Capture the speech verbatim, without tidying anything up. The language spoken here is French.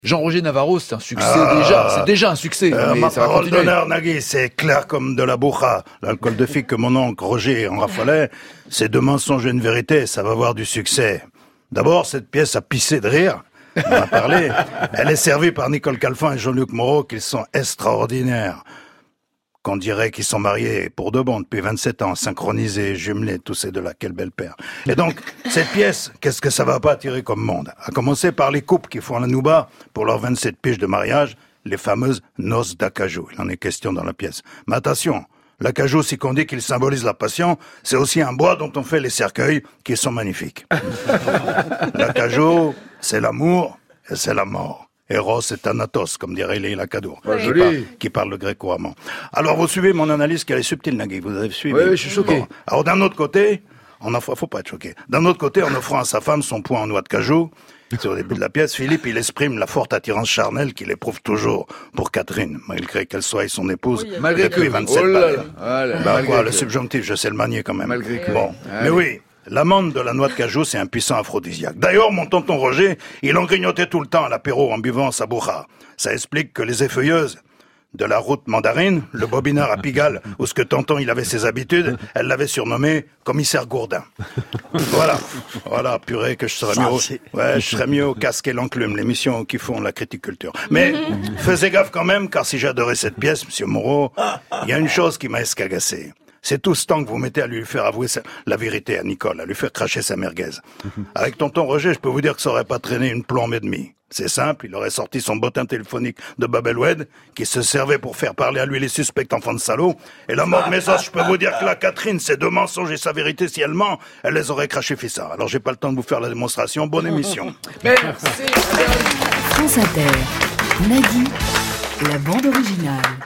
Jean-Roger Navarro, c'est un succès Ah. déjà, c'est déjà un succès. Euh, mais ma ça va parole continuer. d'honneur, Nagui, c'est clair comme de la boucha. L'alcool de figue que mon oncle Roger en raffolait, c'est deux mensonges et une vérité, ça va avoir du succès. D'abord, cette pièce a pissé de rire. On en a parlé. Elle est servie par Nicole Calfan et Jean-Luc Moreau, qui sont extraordinaires. Qu'on dirait qu'ils sont mariés pour de bon depuis vingt-sept ans, synchronisés, jumelés, tous ces deux-là, quel bel père. Et donc, cette pièce, qu'est-ce que ça va pas attirer comme monde? À commencer par les couples qui font la nouba pour leurs vingt-sept piges de mariage, les fameuses noces d'acajou. Il en est question dans la pièce. Mais attention, l'acajou, si qu'on dit qu'il symbolise la passion, c'est aussi un bois dont on fait les cercueils qui sont magnifiques. L'acajou, c'est l'amour et c'est la mort. Eros et Thanatos, comme dirait Leila Kadour, Ouais, qui, joli. parle, qui parle le grec-roman. Alors, vous suivez mon analyse qui est subtile, Nagui, vous avez suivi. Oui, oui, je suis choqué. Bon. Alors, d'un autre côté, on offre, faut pas être choqué. D'un autre côté, en offrant à sa femme son poing en noix de cajou, c'est au début de la pièce, Philippe, il exprime la forte attirance charnelle qu'il éprouve toujours pour Catherine, malgré qu'elle soit son épouse Malgré depuis que- vingt-sept oh là balais. là, voilà, Ben malgré quoi, que- le subjonctif, je sais le manier quand même. Malgré que- Bon, Allez. mais oui, l'amande de la noix de cajou, c'est un puissant aphrodisiaque. D'ailleurs, mon tonton Roger, il en grignotait tout le temps à l'apéro en buvant sa boucha. Ça explique que les effeuilleuses de la route mandarine, le bobineur à Pigalle, où ce que tonton il avait ses habitudes, elle l'avait surnommé commissaire Gourdin. Voilà, voilà, purée que je serais mieux, au... ouais, je serais mieux au casque et l'enclume, l'émission qui font la critique culture. Mais faisez gaffe quand même, car si j'ai adoré cette pièce, Monsieur Moreau, il y a une chose qui m'a escagacé. C'est tout ce temps que vous mettez à lui faire avouer sa- la vérité à Nicole, à lui faire cracher sa merguez. Avec tonton Roger, je peux vous dire que ça aurait pas traîné une plombe et demie. C'est simple, il aurait sorti son bottin téléphonique de Babelwed, qui se servait pour faire parler à lui les suspects enfants de salauds. Et la mort de mes os, je peux vous dire que la Catherine, ses deux mensonges et sa vérité, si elle ment, elle les aurait crachés fissa. Alors j'ai pas le temps de vous faire la démonstration. Bonne émission. Merci. France Inter. Nagui, la bande originale.